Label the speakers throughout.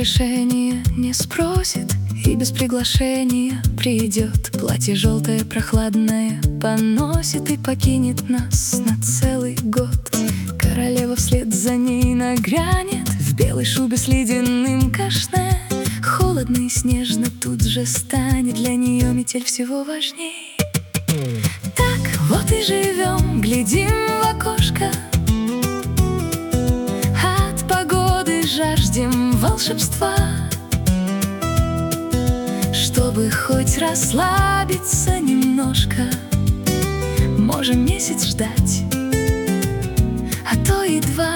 Speaker 1: разрешения не спросит и без приглашения придет. Платье желтое, прохладное поносит и покинет нас на целый год. Королева вслед за ней нагрянет в белой шубе с ледяным кашне. Холодно и снежно тут же станет, для нее метель всего важней. Так вот и живем, глядим в окошко, от погоды жаждем волшебства, чтобы хоть расслабиться немножко. Можем месяц ждать, а то и два.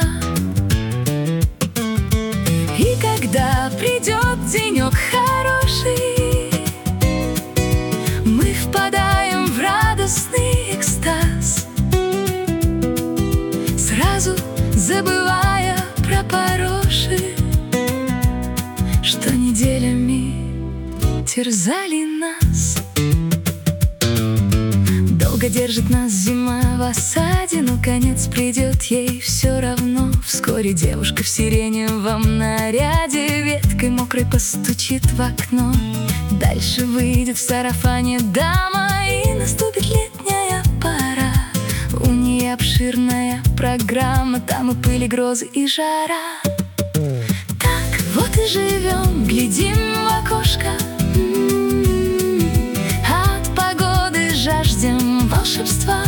Speaker 1: И когда придет денек хороший, мы впадаем в радостный экстаз, сразу забывая про пороши, что неделями терзали нас. Долго держит нас зима в осаде, но конец придет ей все равно. Вскоре девушка в сиреневом наряде веткой мокрой постучит в окно. Дальше выйдет в сарафане дама, и наступит летняя пора. У нее обширная программа, там и пыль, и грозы, и жара. Так вот и живем, глядим в окошко, от погоды жаждем волшебства,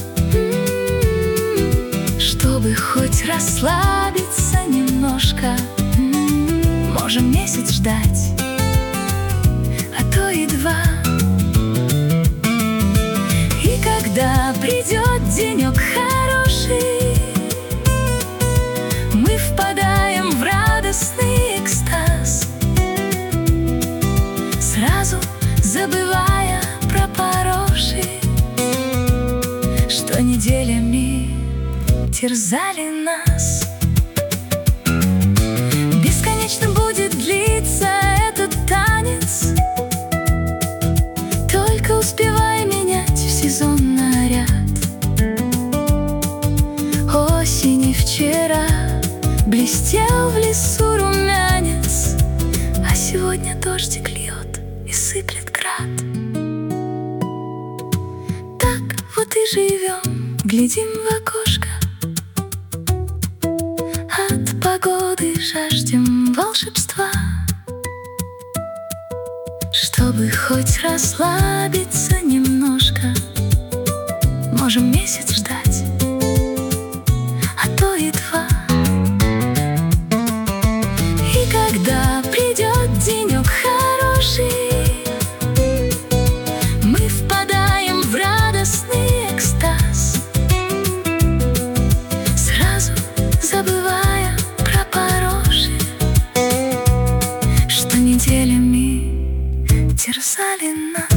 Speaker 1: чтобы хоть расслабиться немножко. Можем месяц ждать, а то и два. И когда придет денек хороший, мы впадаем в радостный экстаз, сразу забывая про пороши, что неделями терзали нас. Бесконечно будет длиться этот танец, только успевай менять в сезон наряд. Осень и вчера блестел в лесу румянец, а сегодня дождик льет и сыплет град. Так вот и живем, глядим в окошко, от погоды жаждем волшебства, чтобы хоть расслабиться немножко. Можем месяц ждать, а то и два. И когда придет денек хороший, мы впадаем в радостный экстаз, сразу забывая про пороши, что неделями терзали нас.